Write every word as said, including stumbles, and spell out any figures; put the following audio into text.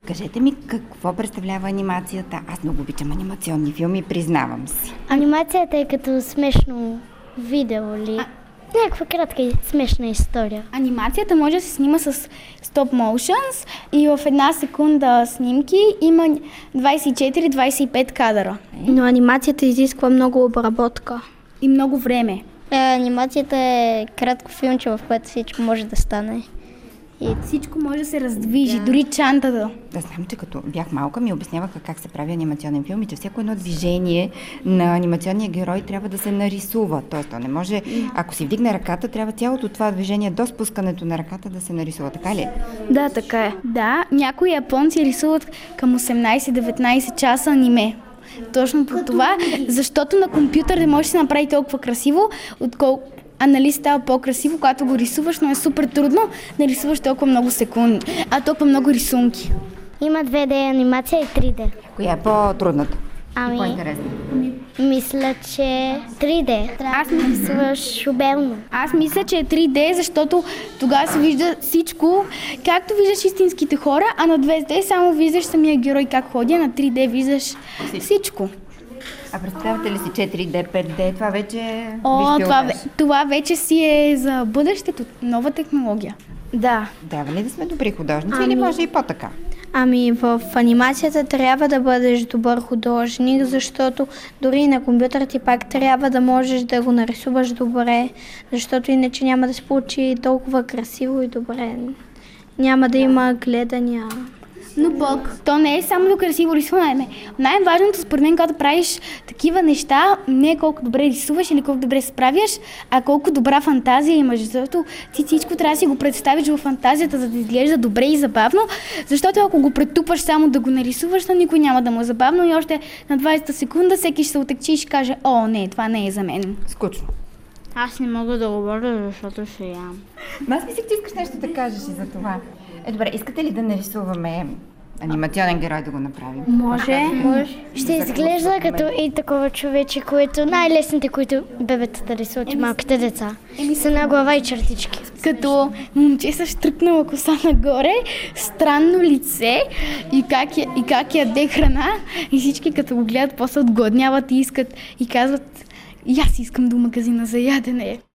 Кажете ми какво представлява анимацията. Аз много обичам анимационни филми, признавам си. Анимацията е като смешно видео ли? А... Някаква кратка и смешна история. Анимацията може да се снима с стоп motions и в една секунда снимки има двайсет и четири до двайсет и пет кадъра. Но анимацията изисква много обработка. И много време. Е, анимацията е кратко филмче, в което всичко може да стане. И всичко може да се раздвижи, да. Дори чантата. Да, знам, че като бях малка ми обясняваха как се прави анимационен филм и че всяко едно движение на анимационния герой трябва да се нарисува. Тоест, то не може, ако си вдигне ръката, трябва цялото това движение до спускането на ръката да се нарисува. Така ли? Да, така е. Да, някои японци рисуват към осемнайсет-деветнайсет часа аниме. Точно по това, защото на компютър не може да се направи толкова красиво, отколко а нали става по-красиво, когато го рисуваш, но е супер трудно да рисуваш толкова много секунди, а толкова много рисунки. Има две Д анимация и три Д. Коя е по-трудната? Ами, по-интересна? Мисля, че три Д. Аз ми рисуваш обелно. Аз мисля, че е три Д, защото тогава се вижда всичко, както виждаш истинските хора, а на две Д само виждаш самия герой как ходи, а на три Д виждаш всичко. А представете ли си четири Д, пет Д? Това вече... О, това, това вече си е за бъдещето, нова технология. Да. Трябва ли да сме добри художници ами... или може и по-така? Ами в анимацията трябва да бъдеш добър художник, защото дори на компютър ти пак трябва да можеш да го нарисуваш добре, защото иначе няма да се получи толкова красиво и добре. Няма да има гледания. Но пък, то не е само до красиво рисуване. Най-важното според мен, когато правиш такива неща, не е колко добре рисуваш или колко добре се справяш, а колко добра фантазия имаш. Защото ти всичко трябва да си го представиш във фантазията, за да изглежда добре и забавно. Защото ако го претупаш само да го нарисуваш, то никой няма да му е забавно и още на двайсета секунда всеки ще се отекчи и ще каже: о, не, това не е за мен. Скучно. Аз не мога да говоря, защото ще ям. Аз мислих, че искаш нещо да кажеш и за това. Е, добре, искате ли да нарисуваме анимационен герой да го направим? Може. Може. Ще изглежда като и такова човече, което най-лесните, които бебетата рисуват и малките деца. Са на глава и чертички. Като момче с штръкнала коса нагоре, странно лице и как, я, и как яде храна и всички като го гледат, после отгладняват и искат и казват: и аз искам до магазина за ядене.